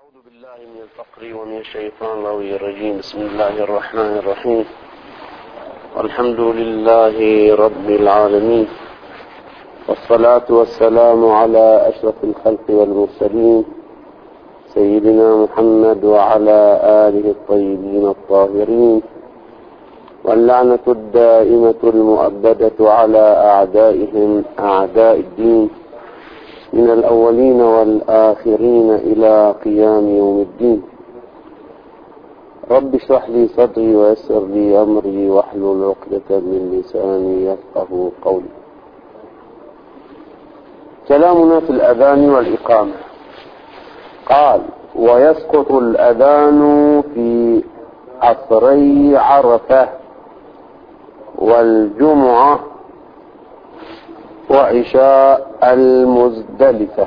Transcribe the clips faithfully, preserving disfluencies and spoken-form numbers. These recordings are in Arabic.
أعوذ بالله من الفقر ومن الشيطان الرجيم. بسم الله الرحمن الرحيم. والحمد لله رب العالمين، والصلاة والسلام على أشرف الخلق والمرسلين سيدنا محمد وعلى آله الطيبين الطاهرين، واللعنة الدائمة المؤبدة على أعدائهم أعداء الدين من الأولين والآخرين إلى قيام يوم الدين. رب اشرح لي صدري ويسر لي أمري واحلل عقدة من لساني يفقهوا قولي. كلامنا في الأذان والإقامة. قال: ويسقط الأذان في عصري عرفة والجمعة وعشاء المزدلفة.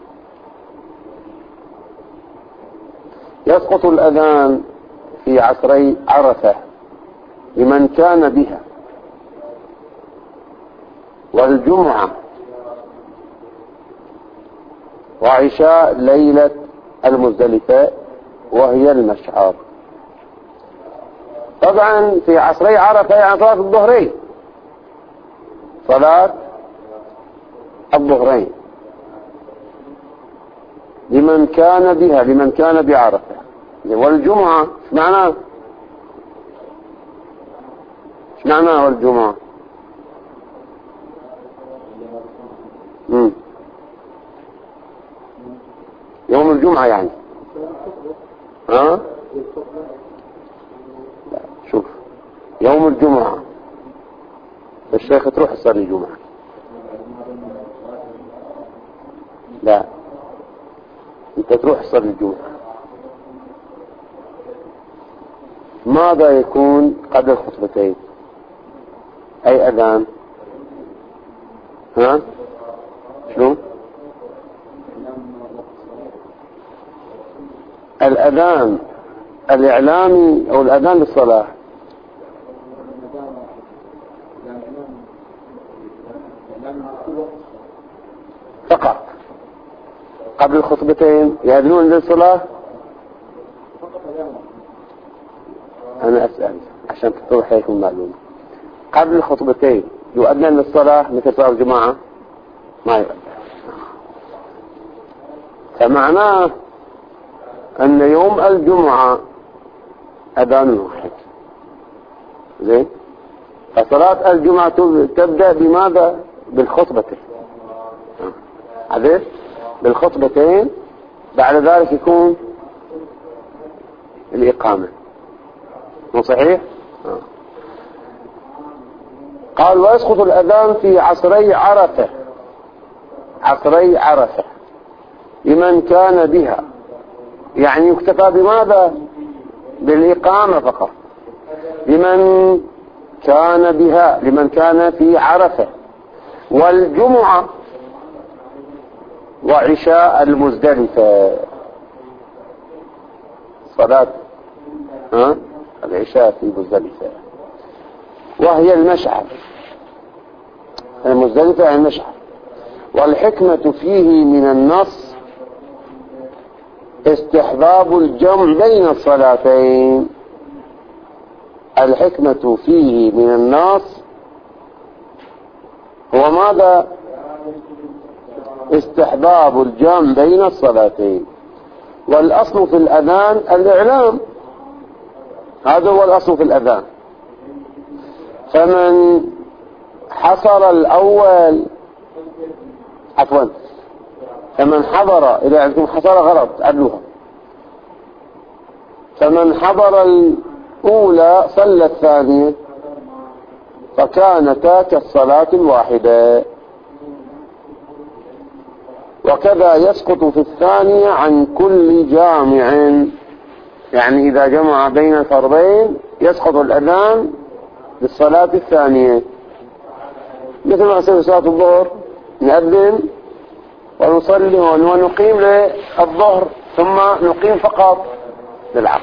يسقط الأذان في عصري عرفة لمن كان بها، والجمعة وعشاء ليلة المزدلفة وهي المشعر. طبعا في عصري عرفة يعني صلاة الظهرين، صلاة الظهرين لمن كان بها، لمن كان بعرفة. والجمعة ايش معناه؟ ايش معناه والجمعة؟ مم. يوم الجمعة يعني ها؟ لا، شوف، يوم الجمعة الشيخ تروح تصلي الجمعة. لا، انت تروح تصلي الجمعة. ماذا يكون قبل الخطبتين؟ اي اذان؟ ها؟ شنو؟ الاذان الاعلامي او الاذان للصلاة؟ فقط قبل الخطبتين يأذنون للصلاة؟ أنا أسأل عشان تتضح لكم المعلومة. قبل الخطبتين يؤذن للصلاة مثل صلاة الجماعة؟ ما يؤذن. فمعناه أن يوم الجمعة أذان واحد. زين؟ فصلاة الجمعة تبدأ بماذا؟ بالخطبتين. عرفت؟ بالخطبتين، بعد ذلك يكون الإقامة. مو صحيح؟ آه. قال: ويسقط الأذان في عصري عرفة، عصري عرفة لمن كان بها، يعني يكتفى بماذا؟ بالإقامة فقط. لمن كان بها، لمن كان في عرفة. والجمعة وعشاء المزدلفة، صلاة ها العشاء في المزدلفة وهي المشعر. المزدلفة يعني المشعر. والحكمة فيه من النص استحباب الجمع بين الصلاتين. الحكمة فيه من النص هو ماذا؟ استحباب الجمع بين الصلاتين. والأصل في الأذان الإعلام، هذا هو الأصل في الأذان. فمن حصر الأول عفوا فمن حضر، إذا عندكم حصر غلط عدلوها، فمن حضر الأولى صلى الثانية فكانتا كالصلاة الواحدة. وكذا يسقط في الثانية عن كل جامع، يعني إذا جمع بين الفرضين يسقط الأذان للصلاة الثانية. مثل ما يصير صلاة الظهر، نأذن ونصلي ونقيم للظهر ثم نقيم فقط للعصر.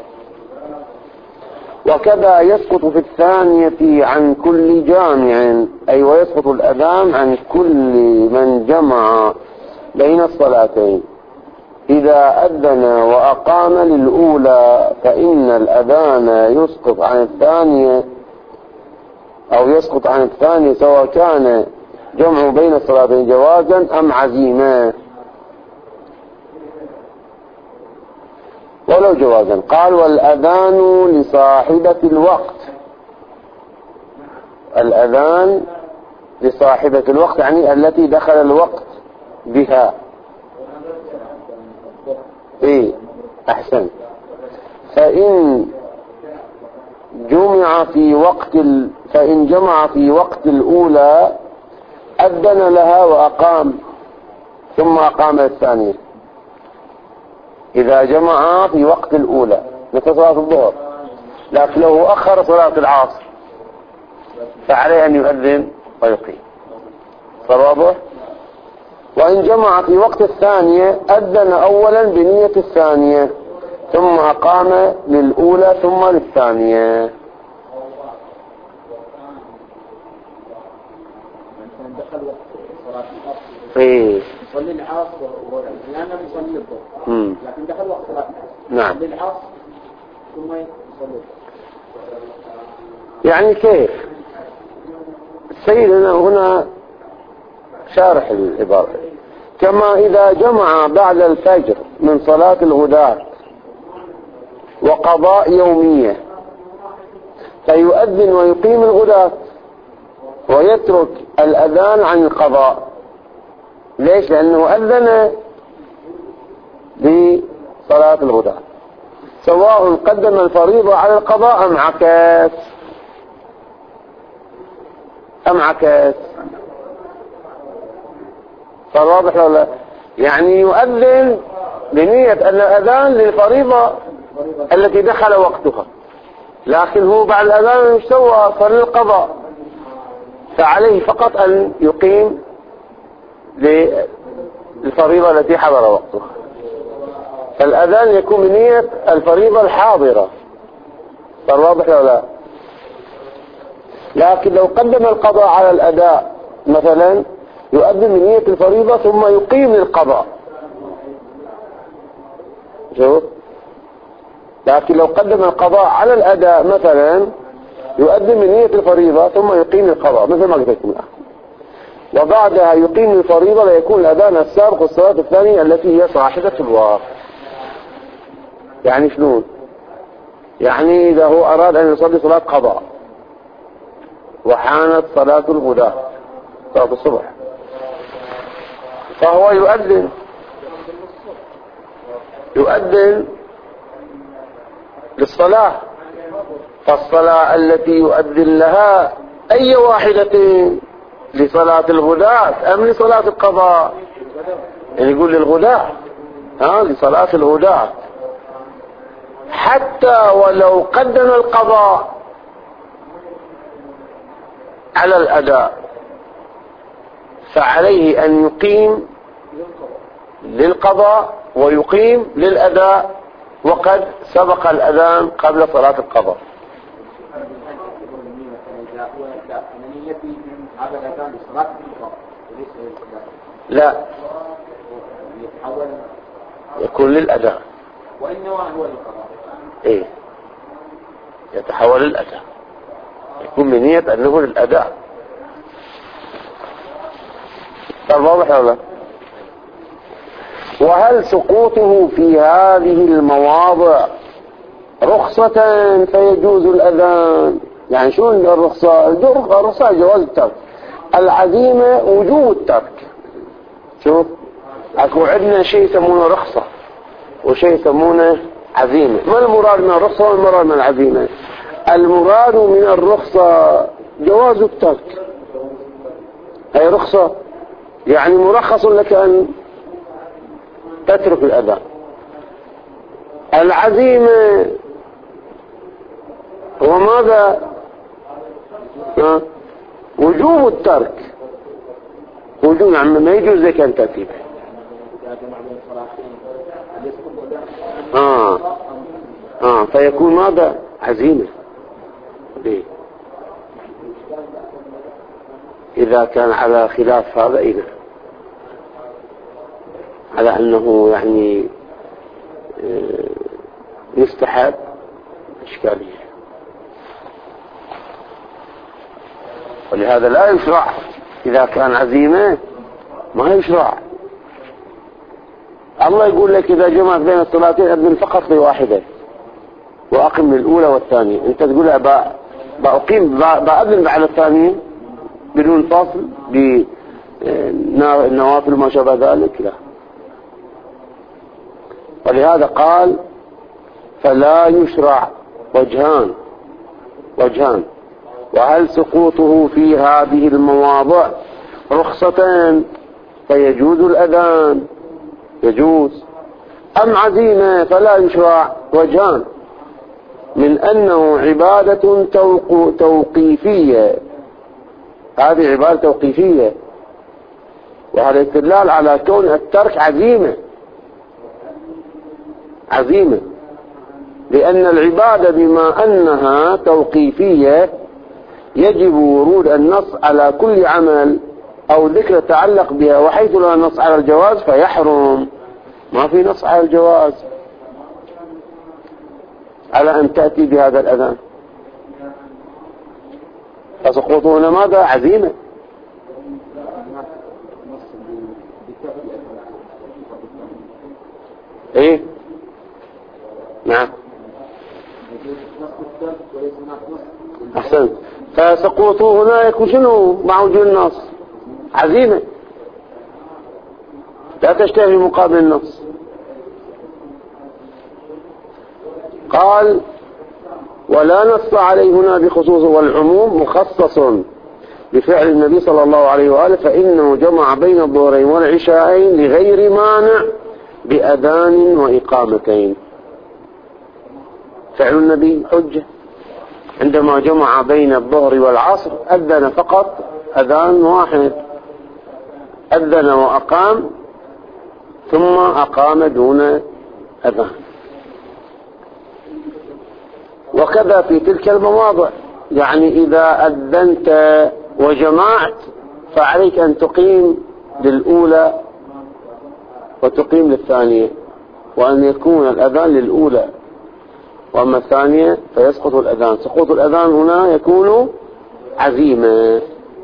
وكذا يسقط في الثانية عن كل جامع، أي ويسقط الأذان عن كل من جمع بين الصلاتين. إذا أذن وأقام للأولى فإن الأذان يسقط عن الثانية أو يسقط عن الثانية سواء كان جمع بين الصلاتين جوازا أم عزيمة. ولو جوازا قال والأذان لصاحبة الوقت، الأذان لصاحبة الوقت يعني التي دخل الوقت بها. إيه أحسن. فإن جمع في وقت ال... فإن جمع في وقت الأولى أذن لها وأقام ثم أقام الثانية. إذا جمع في وقت الأولى مثل صلاة الظهر، لكن لو أخر صلاة العصر فعليه أن يؤذن ويقيم. صوابه. وإن جمع في وقت الثانية أذن أولا بنية الثانية ثم أقام للأولى ثم للثانية. ايه يصلي العصر لأنه يصلي الظهر لكن دخل وقت صلاة نعم يصلي العصر ثم يصلي. يعني كيف سيدنا هنا شارح العبارة كما إذا جمع بعد الفجر من صلاة الغداة وقضاء يومية فيؤذن ويقيم الغداة ويترك الأذان عن القضاء. ليش؟ لأنه أذن بصلاة الغداة سواء قدم الفريضة على القضاء أم عكس أم عكس. صار واضح ولا؟ يعني يؤذن بنية أن الأذان للفريضة التي دخل وقتها، لكن هو بعد الأذان مش سوى صار للقضاء، فعليه فقط أن يقيم للفريضة التي حضر وقتها. فالأذان يكون بنية الفريضة الحاضرة. صار واضح ولا لا؟ لكن لو قدم القضاء على الأداء مثلا يؤذن بنية الفريضة ثم يقيم للقضاء. شوف. لكن لو قدم القضاء على الأداء مثلا يؤذن بنية الفريضة ثم يقيم القضاء مثل ما قلت لكم الآن، وبعدها يقيم الفريضة ليكون الأذان السابق والصلاة الثانية التي هي صاحبة الوقت. يعني شنو؟ يعني إذا هو أراد أن يصلي صلاة قضاء وحانت صلاة الغداة صلاة الصبح فهو يؤذن يؤذن للصلاة، فالصلاة التي يؤذن لها أي واحدة لصلاة الغداة أم لصلاة القضاء؟ يعني يقول للغداة ها لصلاة الغداة حتى ولو قدم القضاء على الأداء فعليه أن يقيم للقضاء ويقيم للأداء وقد سبق الأذان قبل صلاة القضاء. لا يكون للأداء وإنما هو للقضاء. إيه يتحول للأداء يكون بنية أنه للأداء. صار واضح ولا؟ وهل سقوطه في هذه المواضع رخصة فيجوز الأذان؟ يعني شو الرخصة؟ الرخصة جواز الترك، العزيمة وجوب الترك. شوف اكو عندنا شيء يسمونه رخصة وشيء يسمونه عزيمة. ما المراد من الرخصة والمراد من العزيمة؟ المراد من الرخصة جواز الترك، هي رخصة يعني مرخص لك أن تترك الأذان. العزيمة هو ماذا؟ ها؟ وجوب الترك، وجوب يعني ما يجوز لك أن تأتي به. آه. آه. فيكون ماذا؟ عزيمة. ليه؟ إذا كان على خلاف هذا إذا على أنه يعني يستحب إشكالية، ولهذا لا يشرع إذا كان عزيمة، ما يشرع. الله يقول لك إذا جمعت بين الصلاتين أذن فقط في واحدة وأقم للأولى والثانية. أنت تقول بأقيم بأذن بعد الثانية بدون فصل بالنوافل ما شابه ذلك، لا. ولهذا قال فلا يشرع وجهان وجهان وهل سقوطه في هذه المواضع رخصتين فيجوز الأذان يجوز، أم عزيمة فلا يشرع. وجهان، من أنه عبادة توقيفية، هذه عبادة توقيفية، وهذا استدلال على كون الترك عزيمة عزيمة لأن العبادة بما أنها توقيفية يجب ورود النص على كل عمل أو ذكر يتعلق بها، وحيث لا نص على الجواز فيحرم. ما في نص على الجواز على أن تأتي بهذا الأذان، فسقوطه هنا ماذا؟ عزيمة. ايه نعم أحسنت. فسقوطه هنا يكون شنو مع وجود النص؟ عزيمة لا تشتهي مقابل النص. قال ولا نص عليه هنا بخصوص، والعموم مخصص بفعل النبي صلى الله عليه وآله، فإنه جمع بين الظهرين والعشاءين لغير مانع بأذان وإقامتين. فعل النبي حجة، عندما جمع بين الظهر والعصر أذن فقط أذان واحد، أذن وأقام ثم أقام دون أذان. وكذا في تلك المواضع، يعني إذا أذنت وجمعت فعليك أن تقيم للأولى وتقيم للثانية، وأن يكون الأذان للأولى، وأما الثانية فيسقط الأذان. سقوط الأذان هنا يكون عزيمة.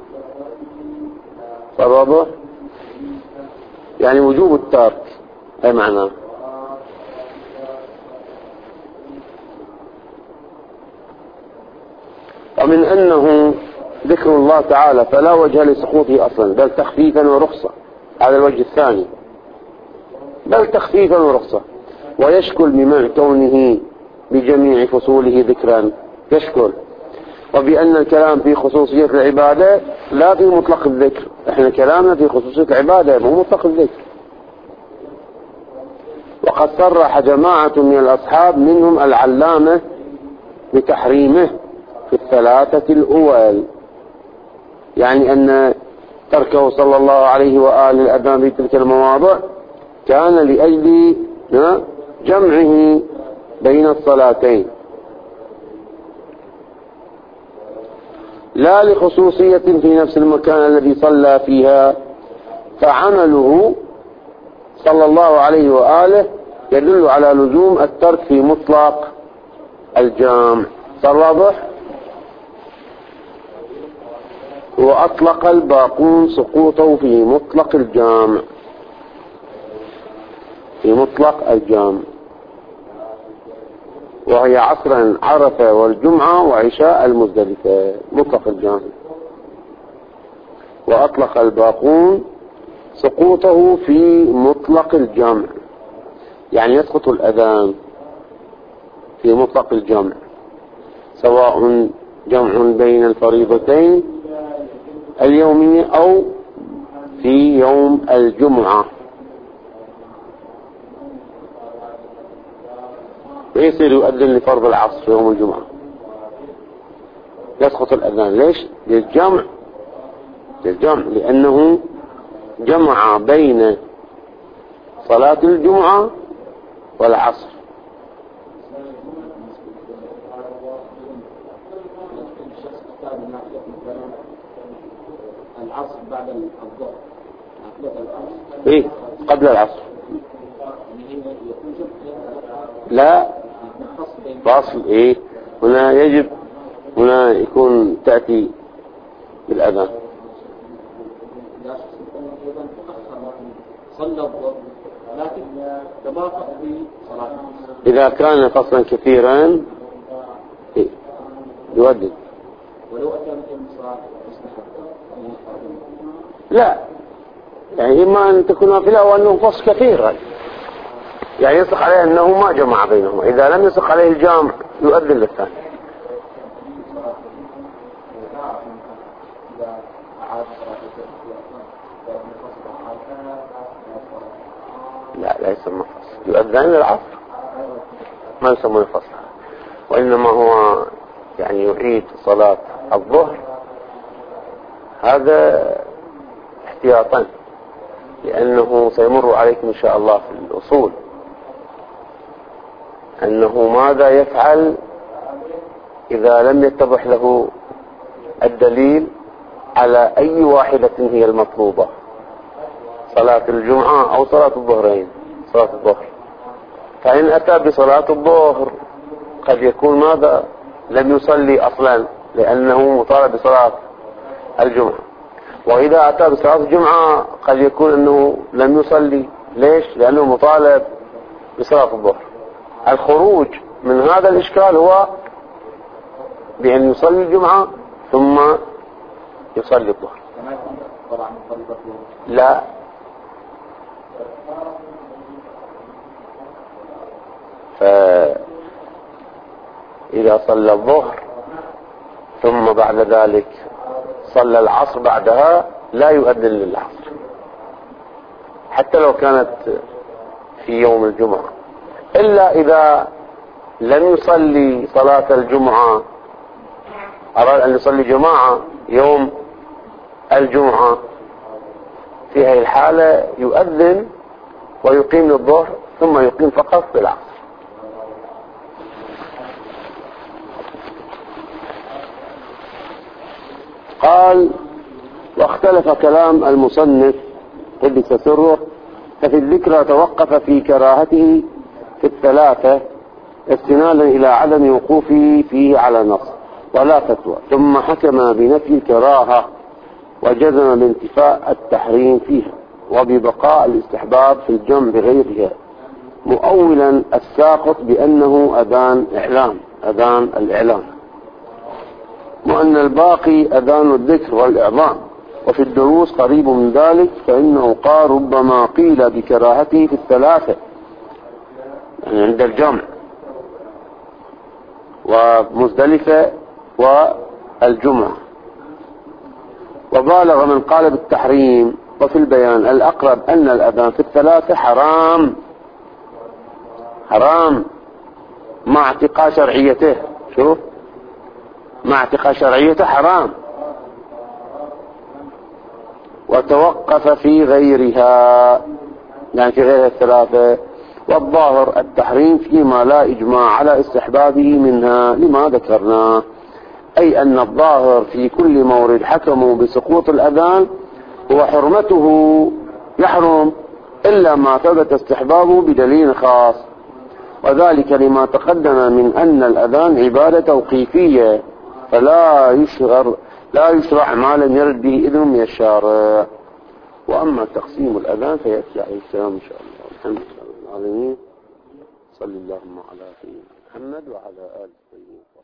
فالواضح يعني وجوب الترك أي معنى. ومن أنه ذكر الله تعالى فلا وجه لسقوطه أصلا، بل تخفيفا ورخصة. هذا الوجه الثاني، بل تخفيفا ورخصة. ويشكل بمعنى كونه بجميع فصوله ذكرا، يشكل. وبأن الكلام في خصوصية العبادة لا في مطلق الذكر، احنا كلامنا في خصوصية العبادة مو مطلق الذكر. وقد صرح جماعة من الأصحاب منهم العلامة بتحريمه في الثلاثة الأول، يعني أن تركه صلى الله عليه وآله الأذان في تلك المواضع كان لأجل جمعه بين الصلاتين، لا لخصوصية في نفس المكان الذي صلى فيها. فعمله صلى الله عليه وآله يدل على لزوم الترك في مطلق الجامع. صار واضح؟ وأطلق الباقون سقوطه في مطلق الجامع، في مطلق الجامع، وهي عصرا عرفة والجمعة وعشاء المزدلفة، مطلق الجامع. وأطلق الباقون سقوطه في مطلق الجامع، يعني يسقط الأذان في مطلق الجامع، سواء جمع بين الفريضتين اليومية أو في يوم الجمعة. ويصير يؤذن لفرض العصر في يوم الجمعة، يسقط الأذان. ليش؟ للجمع، للجمع لأنه جمع بين صلاة الجمعة والعصر. العصر بعد الظهر، إيه قبل العصر، لا فاصل ايه هنا يجب هنا يكون تأتي بالأذان. إذا كان فصلا كثيرا يودد. لا يعني إما أن تكون نافلة أو أنه فصل كثيرا، يعني يصح عليه أنه ما جمع بينهما. إذا لم يصح عليه الجامع يؤذن للثاني. لا لا يسمى فصل، يؤذن للعصر ما يسمى فصل، وإنما هو يعني يعيد صلاة الظهر هذا احتياطا، لأنه سيمر عليكم إن شاء الله في الأصول أنه ماذا يفعل إذا لم يتضح له الدليل على أي واحدة هي المطلوبة، صلاة الجمعة أو صلاة الظهرين، صلاة الظهر. فإن أتى بصلاة الظهر قد يكون ماذا لم يصلي أصلا لأنه مطالب بصلاة الجمعة، وإذا أتى بصلاة الجمعة قد يكون أنه لم يصلي. ليش؟ لأنه مطالب بصلاة الظهر. الخروج من هذا الإشكال هو بأن يصلي الجمعة ثم يصلي الظهر. لا فإذا صلى الظهر ثم بعد ذلك صلى العصر بعدها لا يؤذن للعصر حتى لو كانت في يوم الجمعة، إلا إذا لم يصلي صلاة الجمعة، أراد أن يصلي جماعة يوم الجمعة، في هذه الحالة يؤذن ويقيم للظهر ثم يقيم فقط بالعصر. قال واختلف كلام المصنف قدس سره، ففي الذكر توقف في كراهته في الثلاثة استنادا إلى عدم وقوفه فيه على نص ولا فتوى، ثم حكم بنفي الكراهة وجزم بانتفاء التحريم فيها وببقاء الاستحباب في الجمع بغيرها، مؤولا الساقط بأنه أذان إعلام أذان الإعلام، وأن الباقي أذان الذكر والإعظام. وفي الدروس قريب من ذلك، فإنه قال ربما قيل بكراهته في الثلاثة يعني عند الجمع ومزدلفة والجمعة، وبالغ من قال بالتحريم. وفي البيان الأقرب أن الأذان في الثلاثة حرام حرام مع اعتقاد شرعيته. شوف مع اعتقاد شرعيته حرام، وتوقف في غيرها يعني في غير الثلاثة. والظاهر التحريم فيما لا إجماع على استحبابه منها لما ذكرناه، أي أن الظاهر في كل مورد حكموا بسقوط الأذان هو حرمته يحرم إلا ما ثبت استحبابه بدليل خاص، وذلك لما تقدم من أن الأذان عبادة توقيفية فلا يشرع لا يشرع ما لم يرد به إذن من الشارع. وأما تقسيم الأذان فيأتي عليه السلام إن شاء الله. الحمد لله رب العالمين، صلى اللهم على سيدنا محمد وعلى آله وصحبه.